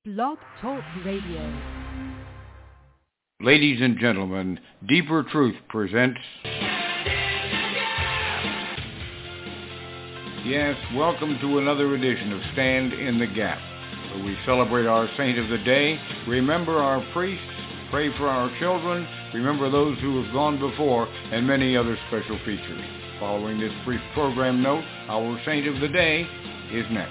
Blog Talk Radio. Ladies and gentlemen, Deeper Truth presents... Yes, welcome to another edition of Stand in the Gap, where we celebrate our saint of the day, remember our priests, pray for our children, remember those who have gone before, and many other special features. Following this brief program note, our saint of the day is next.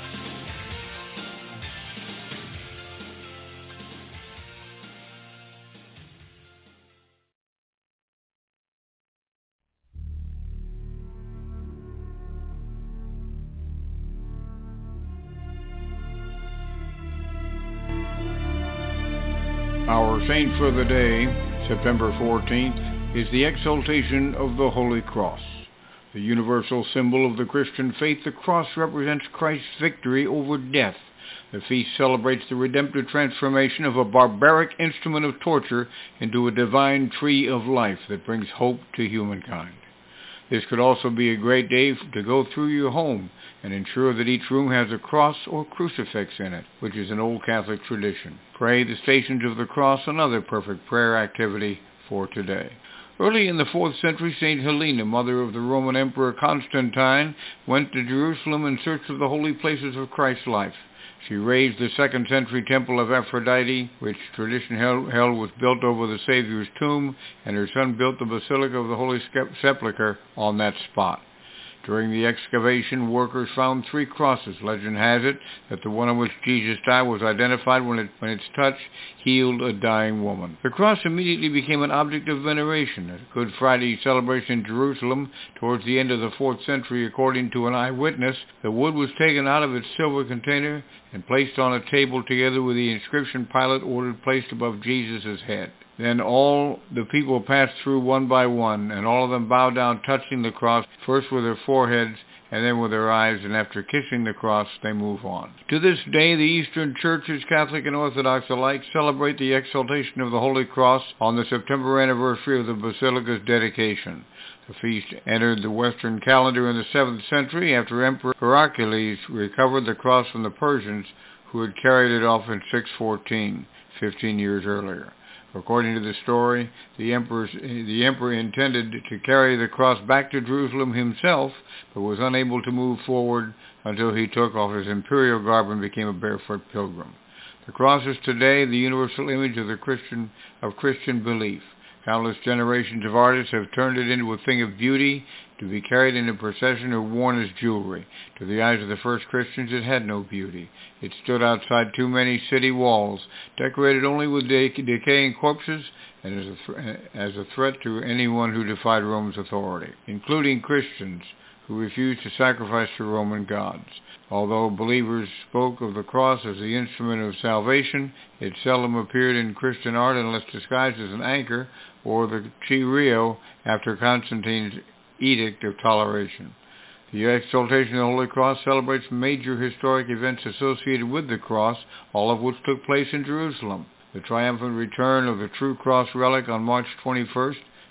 Our saint for the day, September 14th, is the exaltation of the Holy Cross. The universal symbol of the Christian faith, the cross represents Christ's victory over death. The feast celebrates the redemptive transformation of a barbaric instrument of torture into a divine tree of life that brings hope to humankind. This could also be a great day to go through your home and ensure that each room has a cross or crucifix in it, which is an old Catholic tradition. Pray the Stations of the Cross, another perfect prayer activity for today. Early in the 4th century, St. Helena, mother of the Roman Emperor Constantine, went to Jerusalem in search of the holy places of Christ's life. She raised the 2nd century temple of Aphrodite, which tradition held was built over the Savior's tomb, and her son built the Basilica of the Holy Sepulchre on that spot. During the excavation, workers found 3 crosses. Legend has it that the one on which Jesus died was identified when its touch healed a dying woman. The cross immediately became an object of veneration. At Good Friday celebration in Jerusalem towards the end of the 4th century, according to an eyewitness, the wood was taken out of its silver container and placed on a table together with the inscription Pilate ordered placed above Jesus' head. Then all the people passed through one by one, and all of them bowed down, touching the cross, first with their foreheads and then with their eyes, and after kissing the cross, they move on. To this day, the Eastern churches, Catholic and Orthodox alike, celebrate the exaltation of the Holy Cross on the September anniversary of the Basilica's dedication. The feast entered the Western calendar in the 7th century after Emperor Heraclius recovered the cross from the Persians, who had carried it off in 614, 15 years earlier. According to the story, the emperor intended to carry the cross back to Jerusalem himself, but was unable to move forward until he took off his imperial garb and became a barefoot pilgrim. The cross is today the universal image of Christian belief. Countless generations of artists have turned it into a thing of beauty to be carried in a procession or worn as jewelry. To the eyes of the first Christians, it had no beauty. It stood outside too many city walls, decorated only with decaying corpses, and as a threat to anyone who defied Rome's authority, including Christians who refused to sacrifice to Roman gods. Although believers spoke of the cross as the instrument of salvation, it seldom appeared in Christian art unless disguised as an anchor or the Chirio after Constantine's Edict of Toleration. The exaltation of the Holy Cross celebrates major historic events associated with the cross, all of which took place in Jerusalem. The triumphant return of the True Cross relic on March 21st,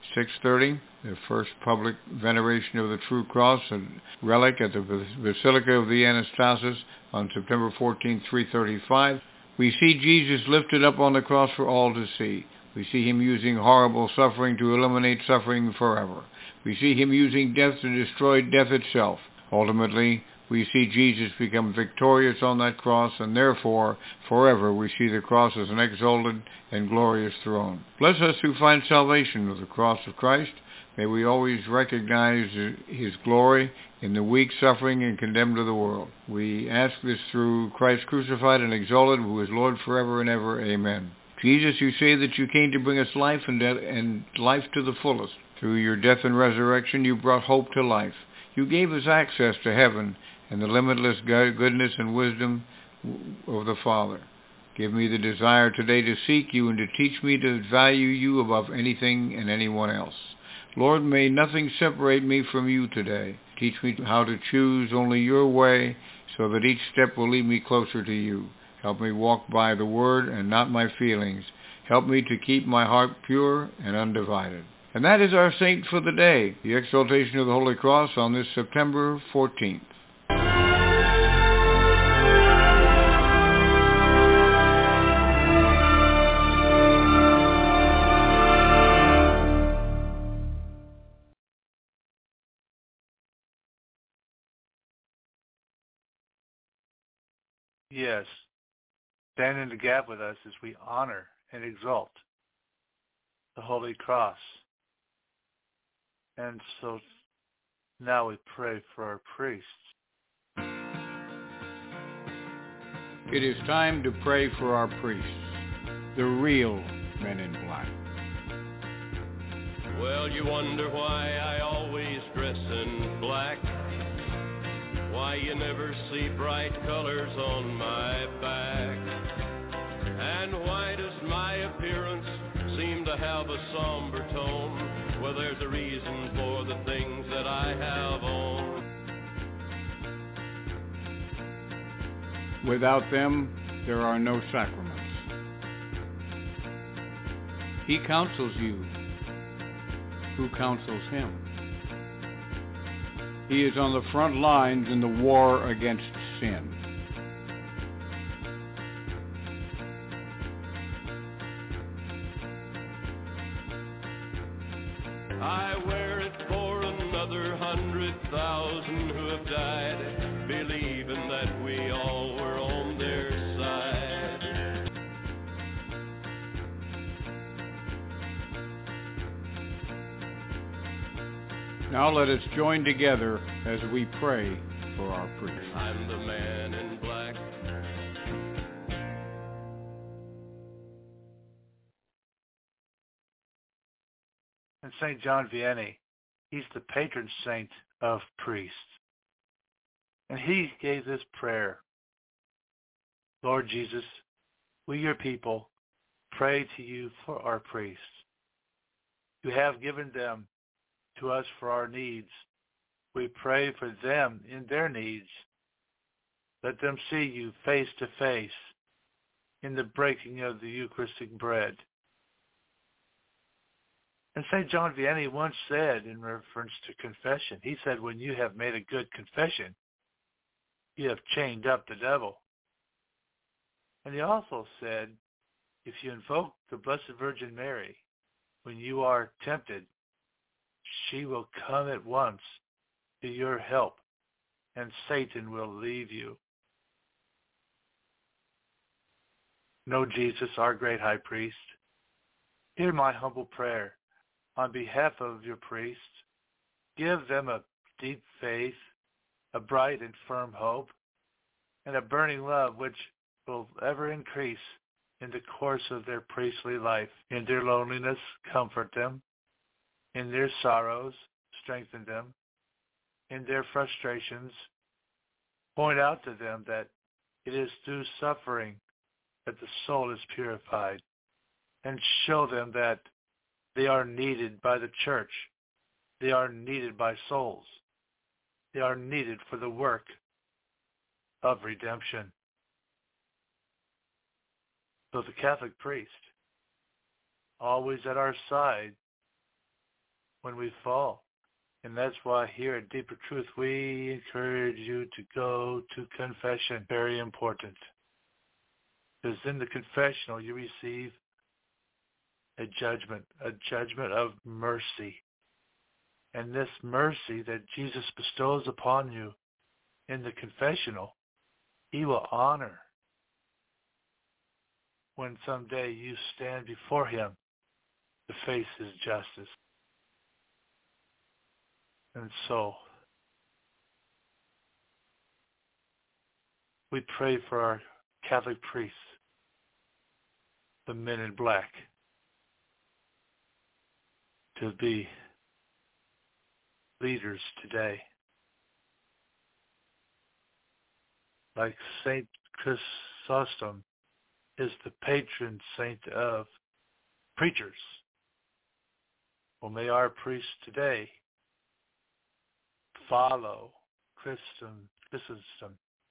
630, the first public veneration of the True Cross and relic at the Basilica of the Anastasis on September 14, 335. We see Jesus lifted up on the cross for all to see. We see him using horrible suffering to eliminate suffering forever. We see him using death to destroy death itself. Ultimately, we see Jesus become victorious on that cross, and therefore, forever, we see the cross as an exalted and glorious throne. Bless us who find salvation with the cross of Christ. May we always recognize his glory in the weak, suffering, and condemned of the world. We ask this through Christ crucified and exalted, who is Lord forever and ever. Amen. Jesus, you say that you came to bring us life and life to the fullest. Through your death and resurrection, you brought hope to life. You gave us access to heaven and the limitless goodness and wisdom of the Father. Give me the desire today to seek you and to teach me to value you above anything and anyone else. Lord, may nothing separate me from you today. Teach me how to choose only your way so that each step will lead me closer to you. Help me walk by the word and not my feelings. Help me to keep my heart pure and undivided. And that is our saint for the day, the exaltation of the Holy Cross on this September 14th. Yes, stand in the gap with us as we honor and exalt the Holy Cross. And so now we pray for our priests. It is time to pray for our priests, the real men in black. Well, you wonder why I always dress in black, why you never see bright colors on my back, and why does my appearance seem to have a somber tone? Well, there's a reason for the things that I have on. Without them, there are no sacraments. He counsels you. Who counsels him? He is on the front lines in the war against sin. I wear it for another 100,000 who have died, believing that we all were on their side. Now let us join together as we pray for our priests. I'm the man in black. And St. John Vianney, he's the patron saint of priests. And he gave this prayer: Lord Jesus, we your people pray to you for our priests. You have given them to us for our needs. We pray for them in their needs. Let them see you face to face in the breaking of the Eucharistic bread. And St. John Vianney once said in reference to confession, he said, when you have made a good confession, you have chained up the devil. And he also said, if you invoke the Blessed Virgin Mary, when you are tempted, she will come at once to your help, and Satan will leave you. Know Jesus, our great high priest, hear my humble prayer on behalf of your priests. Give them a deep faith, a bright and firm hope, and a burning love which will ever increase in the course of their priestly life. In their loneliness, comfort them. In their sorrows, strengthen them. In their frustrations, point out to them that it is through suffering that the soul is purified, and show them that they are needed by the church. They are needed by souls. They are needed for the work of redemption. So the Catholic priest, always at our side when we fall. And that's why here at Deeper Truth, we encourage you to go to confession. Very important. Because in the confessional, you receive a judgment of mercy. And this mercy that Jesus bestows upon you in the confessional, he will honor when someday you stand before him to face his justice. And so, we pray for our Catholic priests, the men in black, to be leaders today. Like Saint Chrysostom is the patron saint of preachers. Well, may our priests today follow Chrysostom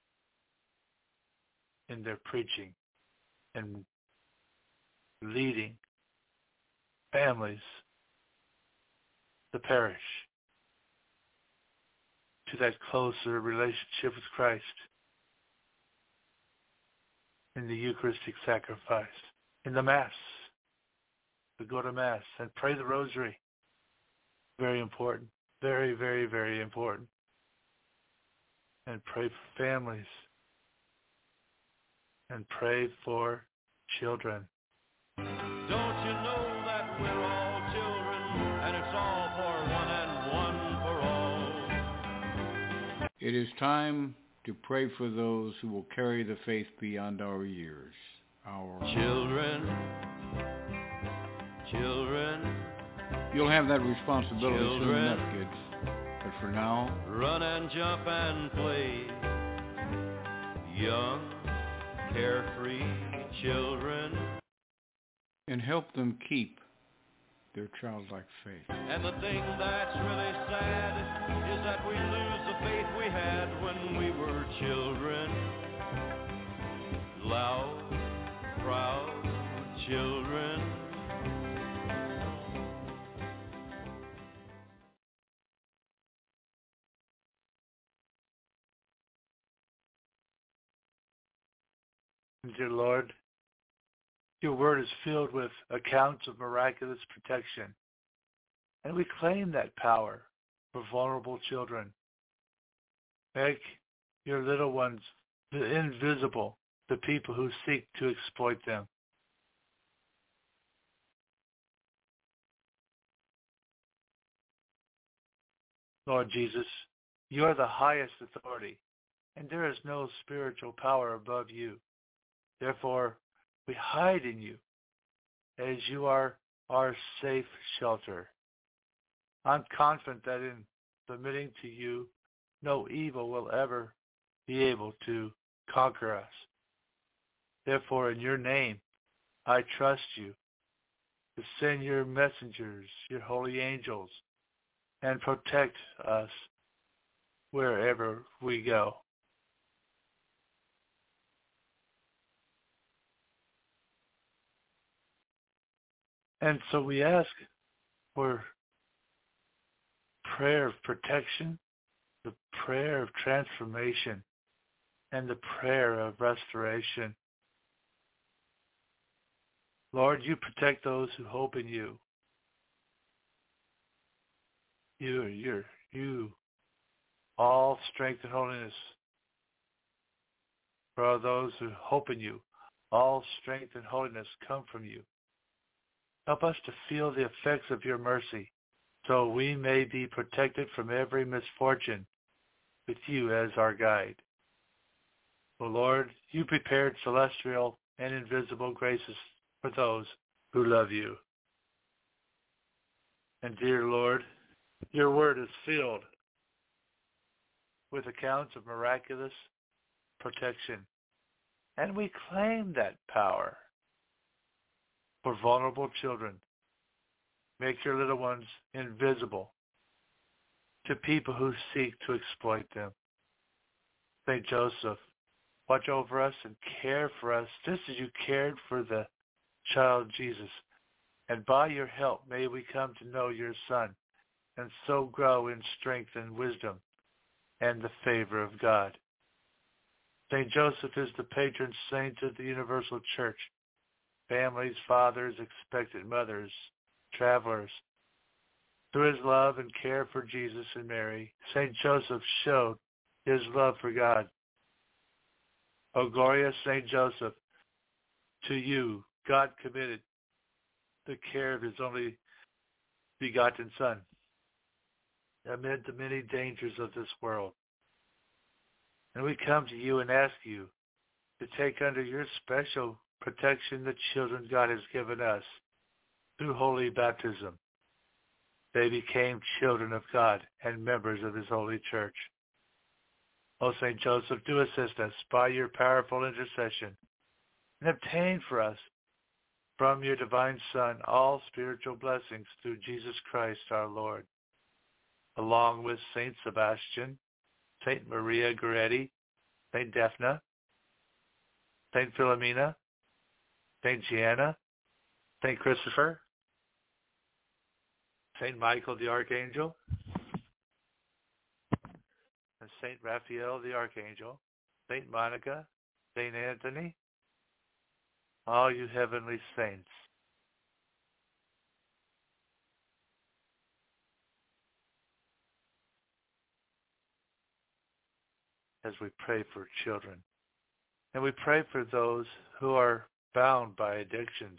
in their preaching and leading families, the parish, to that closer relationship with Christ in the Eucharistic sacrifice, in the Mass, to go to Mass and pray the Rosary. Very important. Very, very, very important. And pray for families. and pray for children. Don't you know that we're all children, and it's all for one and one for all? It is time to pray for those who will carry the faith beyond our years. Our children. You'll have that responsibility soon enough, kids. But for now, run and jump and play. Young, carefree children. And help them keep their childlike faith. And the thing that's really sad is that we lose the faith we had when we were children. Loud, proud children. Dear Lord, your word is filled with accounts of miraculous protection, and we claim that power for vulnerable children. Make your little ones invisible to people who seek to exploit them. Lord Jesus, you are the highest authority, and there is no spiritual power above you. Therefore, we hide in you, as you are our safe shelter. I'm confident that in submitting to you, no evil will ever be able to conquer us. Therefore, in your name, I trust you to send your messengers, your holy angels, and protect us wherever we go. And so we ask for prayer of protection, the prayer of transformation, and the prayer of restoration. Lord, you protect those who hope in you. You, all strength and holiness. For those who hope in you, all strength and holiness come from you. Help us to feel the effects of your mercy, so we may be protected from every misfortune with you as our guide. O Lord, you prepared celestial and invisible graces for those who love you. And dear Lord, your word is filled with accounts of miraculous protection, and we claim that power for vulnerable children. Make your little ones invisible to people who seek to exploit them. Saint Joseph, watch over us and care for us just as you cared for the child Jesus. And by your help, may we come to know your Son and so grow in strength and wisdom and the favor of God. Saint Joseph is the patron saint of the Universal Church. Families, fathers, expectant mothers, travelers. Through his love and care for Jesus and Mary, Saint Joseph showed his love for God. O glorious Saint Joseph, to you God committed the care of his only begotten Son amid the many dangers of this world. And we come to you and ask you to take under your special protection the children God has given us through holy baptism. They became children of God and members of his holy church. O St. Joseph, do assist us by your powerful intercession and obtain for us from your divine Son all spiritual blessings through Jesus Christ our Lord, along with Saint Sebastian, Saint Maria Goretti, Saint Daphne, Saint Philomena, Saint Gianna, Saint Christopher, Saint Michael the Archangel, and Saint Raphael the Archangel, Saint Monica, Saint Anthony, all you heavenly saints. As we pray for children And we pray for those who are bound by addictions,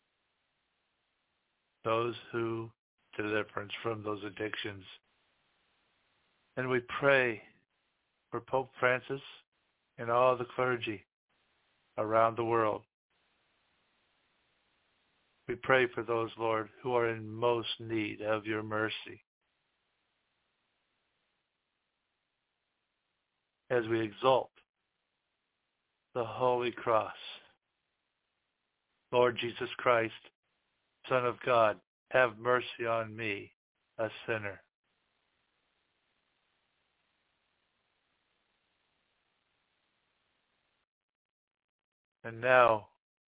those who deliverance from those addictions. And we pray for Pope Francis and all the clergy around the world. We pray for those, Lord, who are in most need of your mercy. As we exalt the Holy Cross, Lord Jesus Christ, Son of God, have mercy on me, a sinner. And now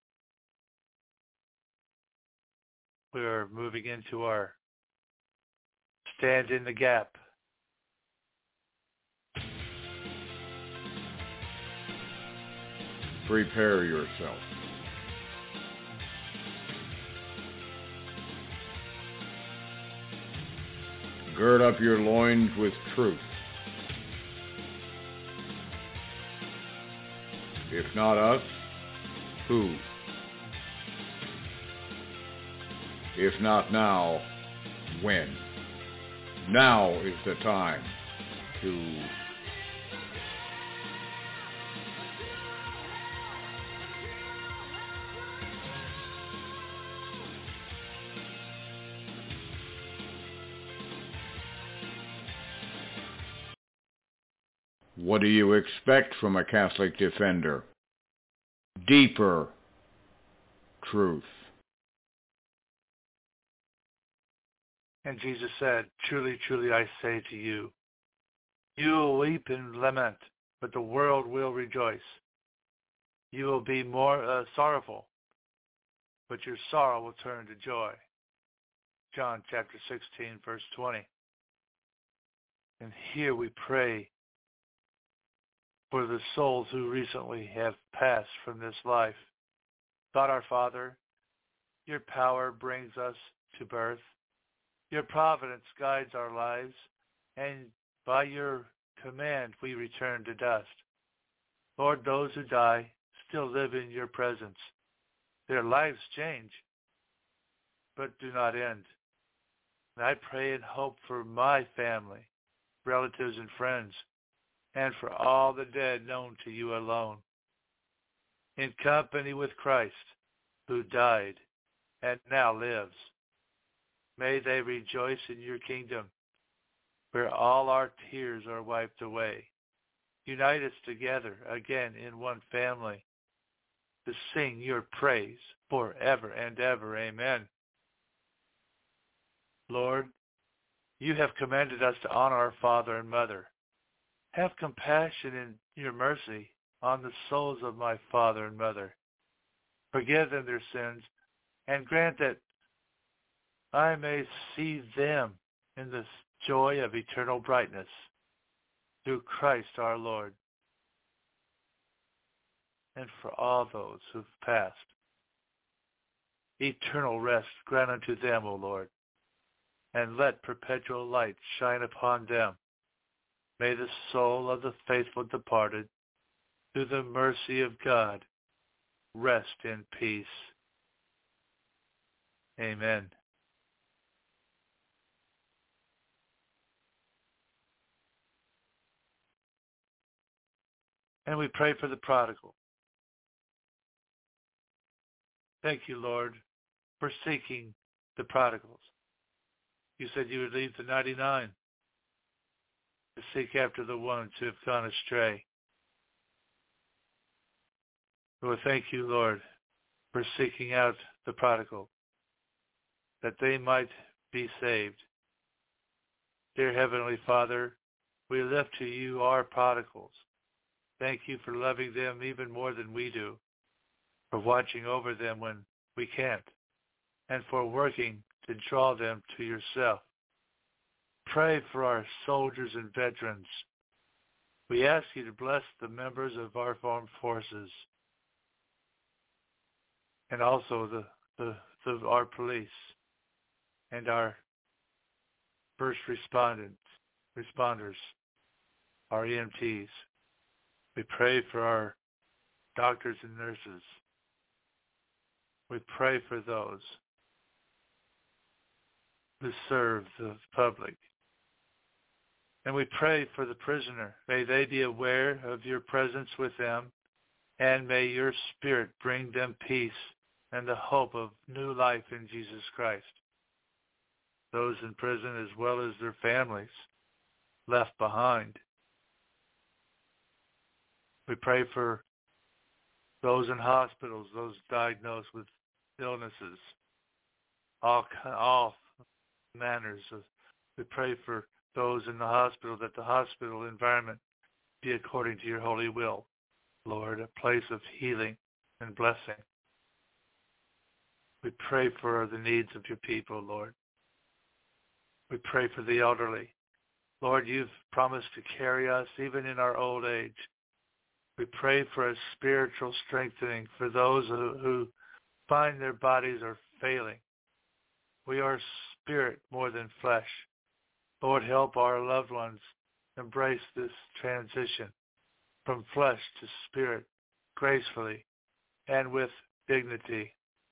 we are moving into our Stand in the Gap. Prepare yourself. Gird up your loins with truth. If not us, who? If not now, when? Now is the time to... What do you expect from a Catholic defender? Deeper truth. And Jesus said, truly, truly, I say to you, you will weep and lament, but the world will rejoice. You will be more sorrowful, but your sorrow will turn to joy. John chapter 16, verse 20. And here we pray for the souls who recently have passed from this life. God our Father, your power brings us to birth. Your providence guides our lives, and by your command we return to dust. Lord, those who die still live in your presence. Their lives change, but do not end. And I pray and hope for my family, relatives and friends, and for all the dead known to you alone, in company with Christ, who died and now lives. May they rejoice in your kingdom, where all our tears are wiped away. Unite us together again in one family to sing your praise forever and ever. Amen. Lord, you have commanded us to honor our father and mother. Have compassion in your mercy on the souls of my father and mother. Forgive them their sins, and grant that I may see them in the joy of eternal brightness, through Christ our Lord. And for all those who've passed, eternal rest grant unto them, O Lord, and let perpetual light shine upon them. May the soul of the faithful departed, through the mercy of God, rest in peace. Amen. And we pray for the prodigal. Thank you, Lord, for seeking the prodigals. You said you would leave the 99 to seek after the ones who have gone astray. Lord, thank you, Lord, for seeking out the prodigal, that they might be saved. Dear Heavenly Father, we lift to you our prodigals. Thank you for loving them even more than we do, for watching over them when we can't, and for working to draw them to yourself. Pray for our soldiers and veterans. We ask you to bless the members of our armed forces, and also our police and our first responders, our EMTs. We pray for our doctors and nurses. We pray for those who serve the public. And we pray for the prisoner. May they be aware of your presence with them, and may your Spirit bring them peace and the hope of new life in Jesus Christ. Those in prison as well as their families left behind. We pray for those in hospitals, those diagnosed with illnesses, all manners of. We pray for those in the hospital, that the hospital environment be according to your holy will, Lord, a place of healing and blessing. We pray for the needs of your people, Lord. We pray for the elderly. Lord, you've promised to carry us even in our old age. We pray for a spiritual strengthening for those who find their bodies are failing. We are spirit more than flesh. Lord, help our loved ones embrace this transition from flesh to spirit gracefully and with dignity.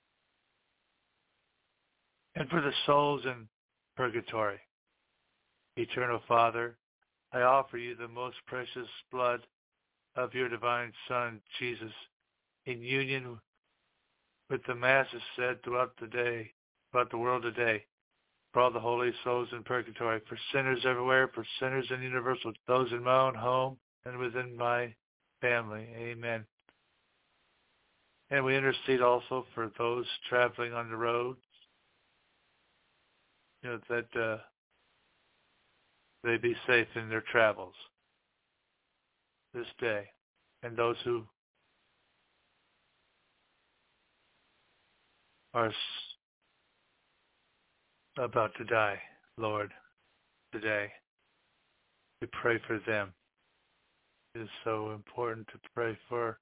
And for the souls in purgatory, Eternal Father, I offer you the most precious blood of your divine Son, Jesus, in union with the masses said throughout the world today, for all the holy souls in purgatory, for sinners everywhere, for sinners in universal, those in my own home and within my family. Amen. And we intercede also for those traveling on the road, that they be safe in their travels this day, and those who are about to die, Lord, today. We pray for them. It is so important to pray for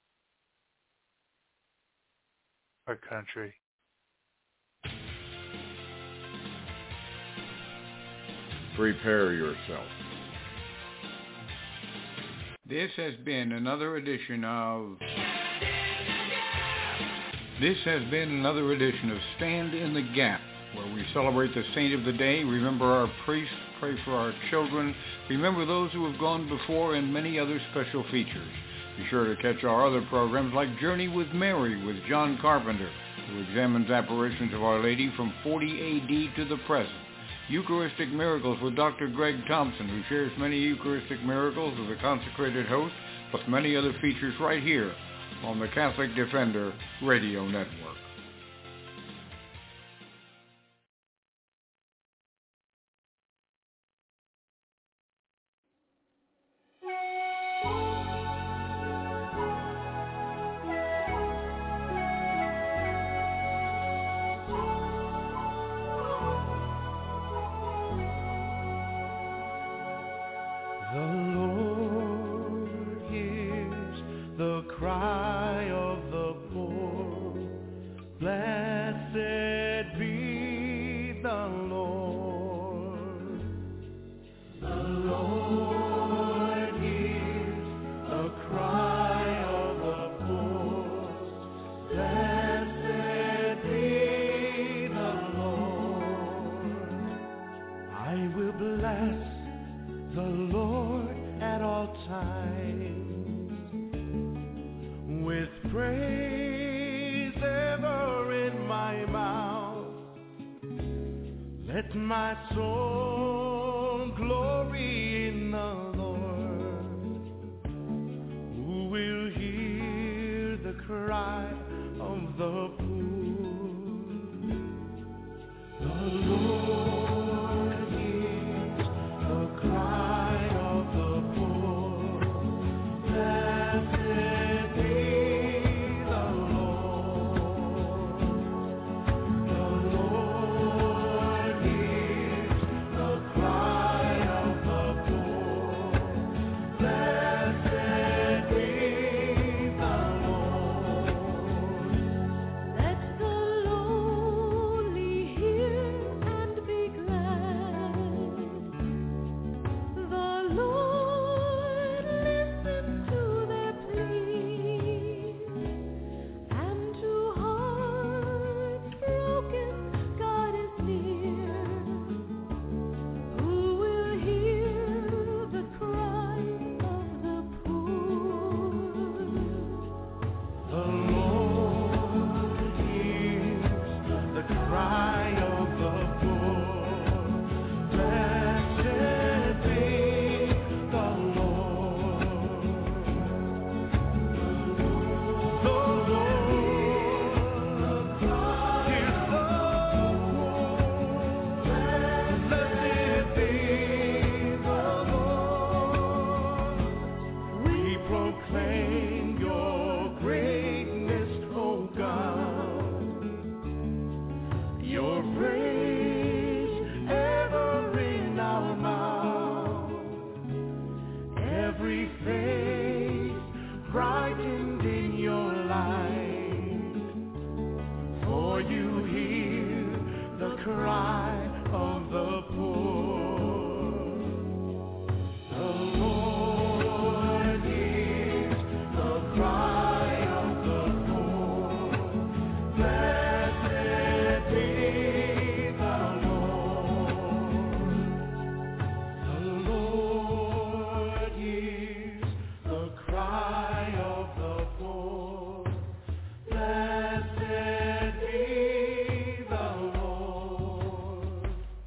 our country. Prepare yourself. This has been another edition of Stand in the Gap, where we celebrate the saint of the day, remember our priests, pray for our children, remember those who have gone before, and many other special features. Be sure to catch our other programs like Journey with Mary with John Carpenter, who examines apparitions of Our Lady from 40 AD to the present. Eucharistic Miracles with Dr. Greg Thompson, who shares many Eucharistic miracles as a consecrated host, plus many other features right here on the Catholic Defender Radio Network. My soul glory in the Lord, who will hear the cry of the poor. The Lord hears the cry of the poor. Blessed be the Lord. The Lord hears the cry of the poor. Blessed be the Lord. cry of the poor. The Lord hears the cry of the poor. Blessed be the Lord. The Lord hears the cry of the poor. Blessed be the Lord.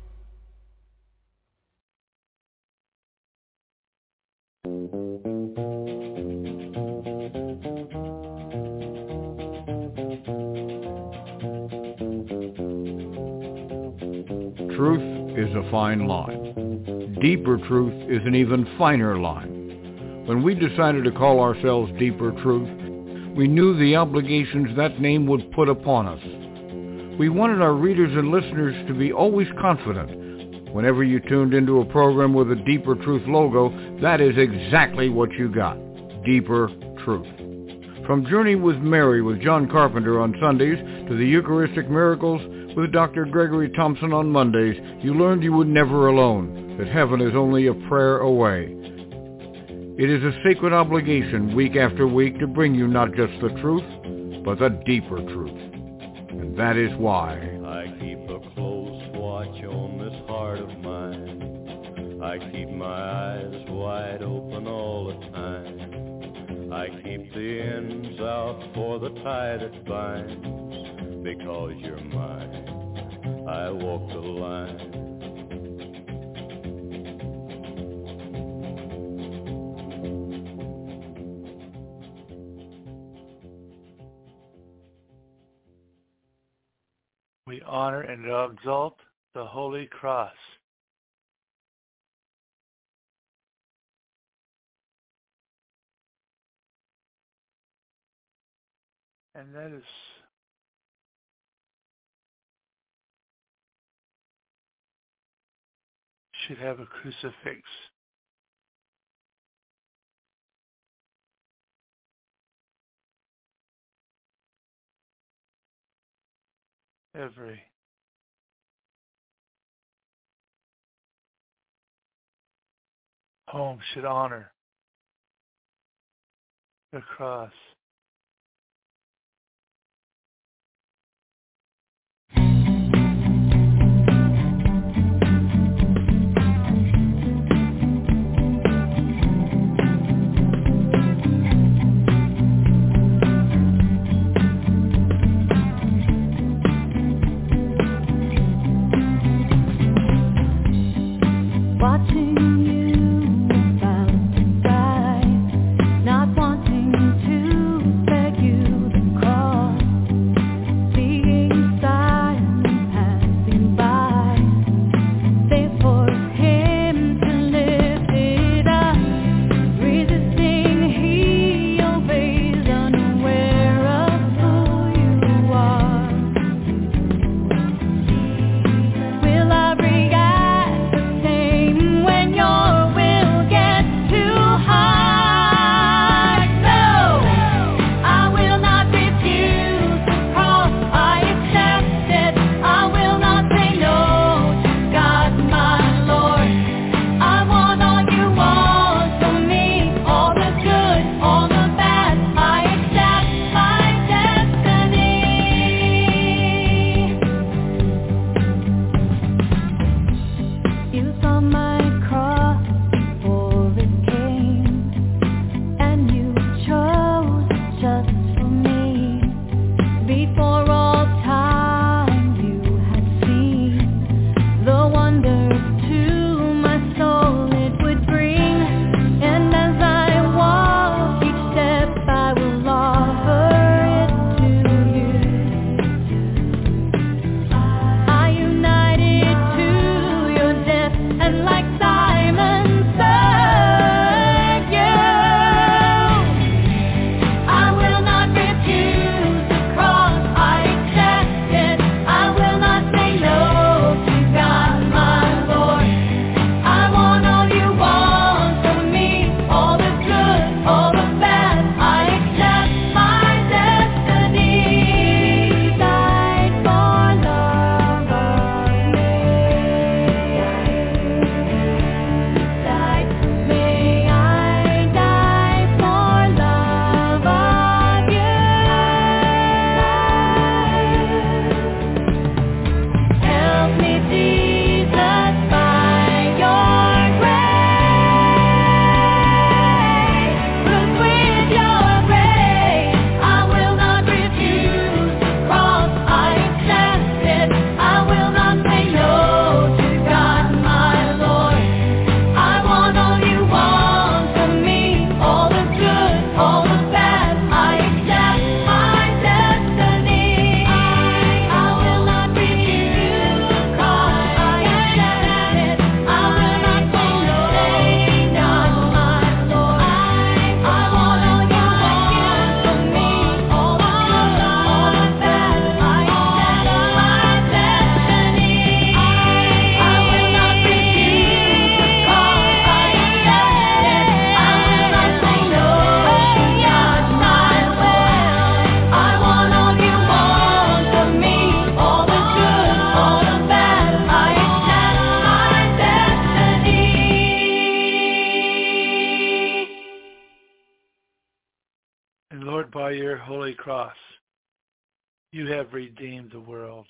Truth is a fine line. Deeper truth is an even finer line. When we decided to call ourselves Deeper Truth, we knew the obligations that name would put upon us. We wanted our readers and listeners to be always confident. Whenever you tuned into a program with a Deeper Truth logo, that is exactly what you got. Deeper Truth. From Journey with Mary with John Carpenter on Sundays to the Eucharistic Miracles with Dr. Gregory Thompson on Mondays, you learned you were never alone, that heaven is only a prayer away. It is a sacred obligation week after week to bring you not just the truth, but the deeper truth. And that is why I keep a close watch on this heart of mine. I keep my eyes wide open all the time. I keep the ends out for the tie that binds. Because you're mine, I walk the line. We honor and exalt the Holy Cross. And that is should have a crucifix. Every home should honor the cross. Watching you about to die, not wanting to beg you to cross, seeing silence passing by, they force him to lift it up, resisting he obeys, unaware of who you are. Will I react the same when your will gets too hard? No, I will not refuse the cross. I accept it. I will not say no to God, my Lord. I want all you want from me, all the good, all the bad. I accept my destiny. You saw my cross before it came, and you chose it just for me. Before all time you had seen the wonders to my soul it would bring. And as I walk each step I will offer it to you. I united to your death, and like Simon served you. I will not refuse the cross. I holy cross, you have redeemed the world.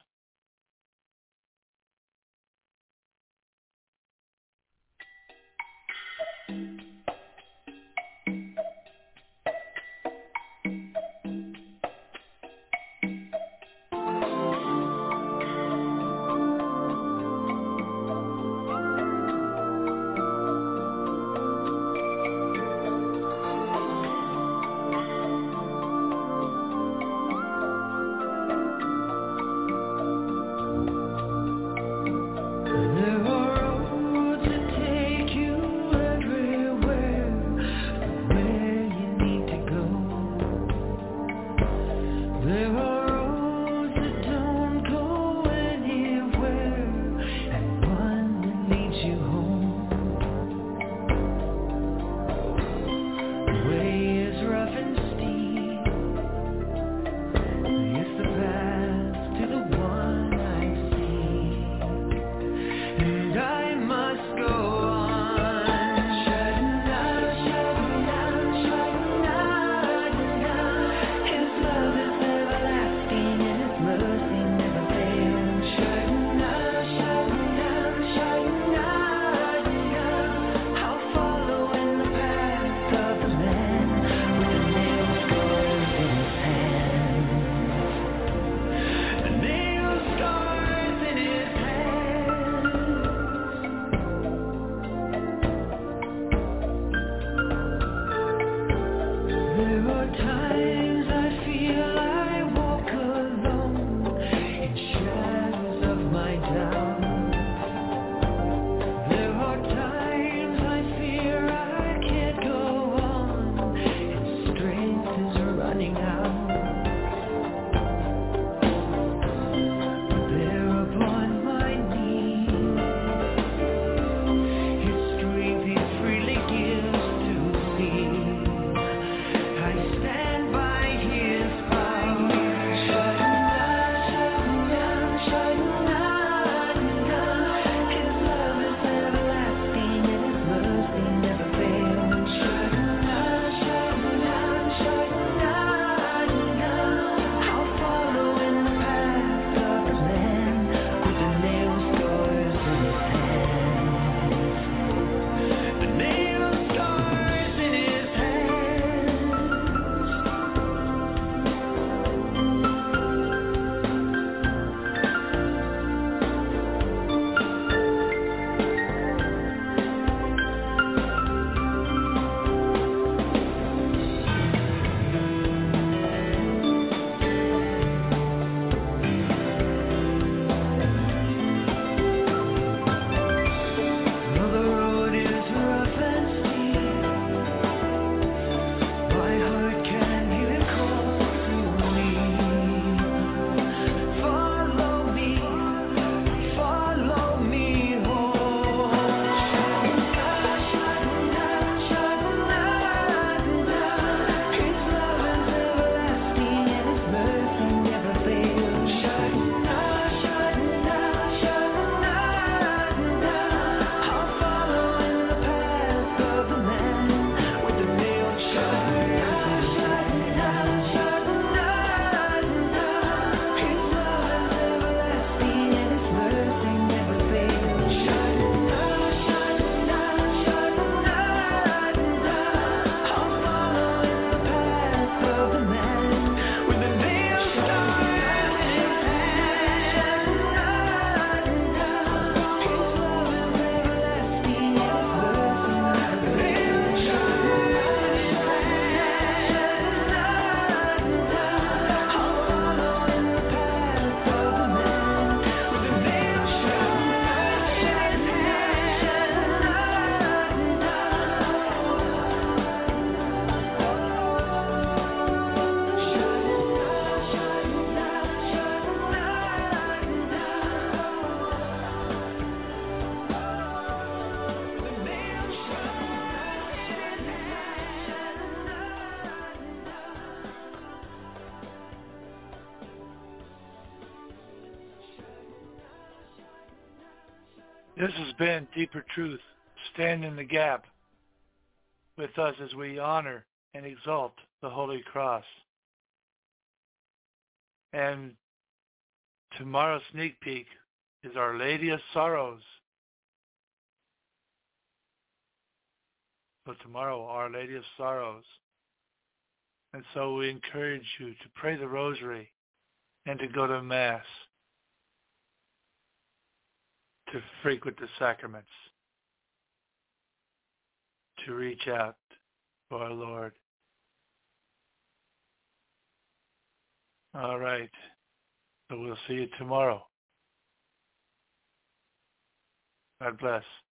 This has been Deeper Truth, Stand in the Gap, with us as we honor and exalt the Holy Cross. And tomorrow's sneak peek is Our Lady of Sorrows. So tomorrow, Our Lady of Sorrows. And so we encourage you to pray the rosary and to go to Mass, to frequent the sacraments, to reach out to our Lord. All right. So we'll see you tomorrow. God bless.